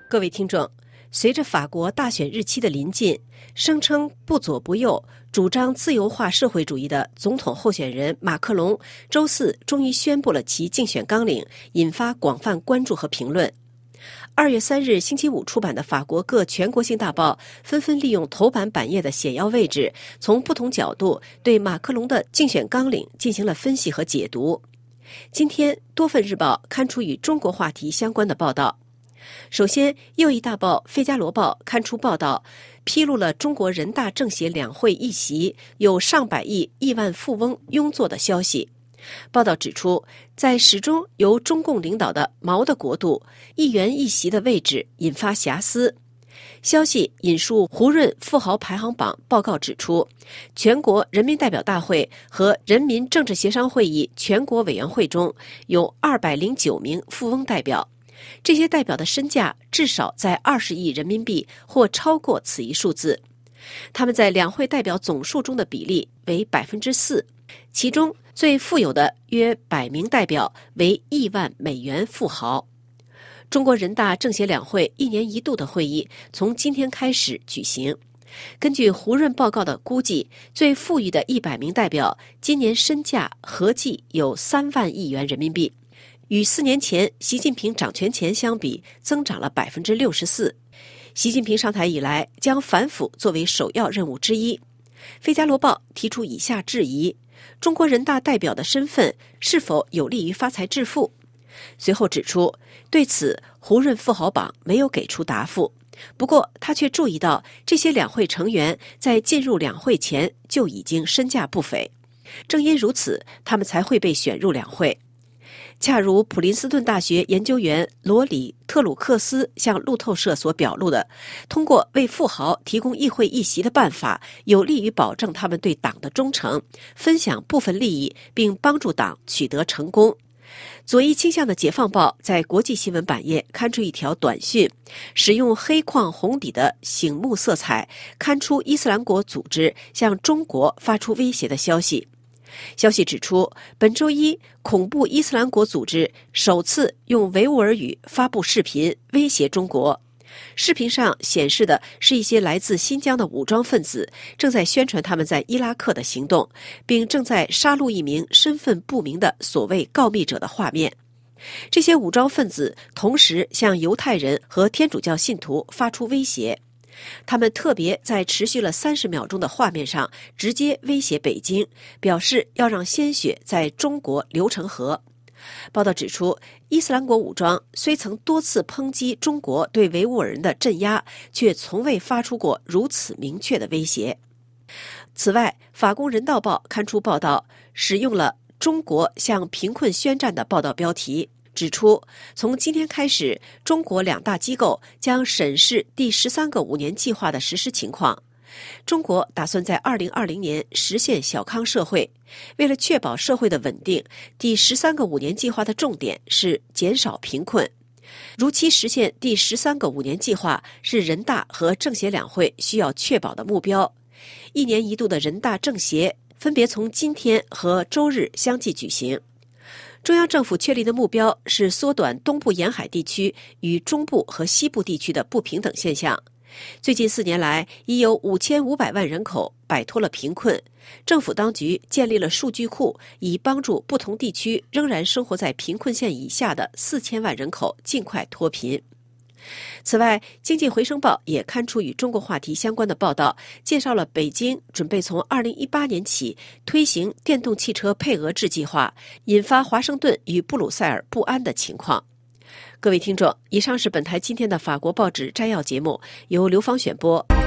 各位听众，随着法国大选日期的临近，声称不左不右、主张自由化社会主义的总统候选人马克龙周四终于宣布了其竞选纲领，引发广泛关注和评论。2月3日星期五出版的法国各全国性大报纷纷利用头版版页的显要位置，从不同角度对马克龙的竞选纲领进行了分析和解读。今天，多份日报刊出与中国话题相关的报道。首先，右翼大报《费加罗报》刊出报道，披露了中国人大政协两会议席有上百亿万富翁拥坐的消息。报道指出，在始终由中共领导的毛的国度，议员议席的位置引发遐思。消息引述胡润富豪排行榜报告指出，全国人民代表大会和人民政治协商会议全国委员会中有209名富翁代表。这些代表的身价至少在20亿人民币或超过此一数字，他们在两会代表总数中的比例为 4%， 其中最富有的约100名代表为亿万美元富豪。中国人大政协两会1年1度的会议从今天开始举行。根据胡润报告的估计，最富裕的100名代表今年身价合计有3万亿元人民币。与4年前习近平掌权前相比，增长了 64%。习近平上台以来，将反腐作为首要任务之一。《费加罗报》提出以下质疑：中国人大代表的身份是否有利于发财致富？随后指出，对此胡润富豪榜没有给出答复。不过，他却注意到这些两会成员在进入两会前就已经身价不菲，正因如此，他们才会被选入两会。恰如普林斯顿大学研究员罗里特鲁克斯向路透社所表露的，通过为富豪提供议会议席的办法，有利于保证他们对党的忠诚，分享部分利益，并帮助党取得成功。左翼倾向的《解放报》在国际新闻版页刊出一条短讯，使用黑框红底的醒目色彩，刊出伊斯兰国组织向中国发出威胁的消息。消息指出，本周一，恐怖伊斯兰国组织首次用维吾尔语发布视频威胁中国。视频上显示的是一些来自新疆的武装分子正在宣传他们在伊拉克的行动，并正在杀戮一名身份不明的所谓告密者的画面。这些武装分子同时向犹太人和天主教信徒发出威胁。他们特别在持续了30秒钟的画面上直接威胁北京，表示要让鲜血在中国流成河。报道指出，伊斯兰国武装虽曾多次抨击中国对维吾尔人的镇压，却从未发出过如此明确的威胁。此外，法国人道报刊出报道，使用了中国向贫困宣战的报道标题，指出，从今天开始，中国2大机构将审视第13个5年计划的实施情况。中国打算在2020年实现小康社会。为了确保社会的稳定，第13个5年计划的重点是减少贫困。如期实现第13个5年计划是人大和政协两会需要确保的目标。1年1度的人大政协分别从今天和周日相继举行。中央政府确立的目标是缩短东部沿海地区与中部和西部地区的不平等现象。最近4年来，已有5500万人口摆脱了贫困。政府当局建立了数据库，以帮助不同地区仍然生活在贫困线以下的4000万人口尽快脱贫。此外，《经济回声报》也刊出与中国话题相关的报道，介绍了北京准备从2018年起推行电动汽车配额制计划，引发华盛顿与布鲁塞尔不安的情况。各位听众，以上是本台今天的法国报纸摘要节目，由刘芳选播。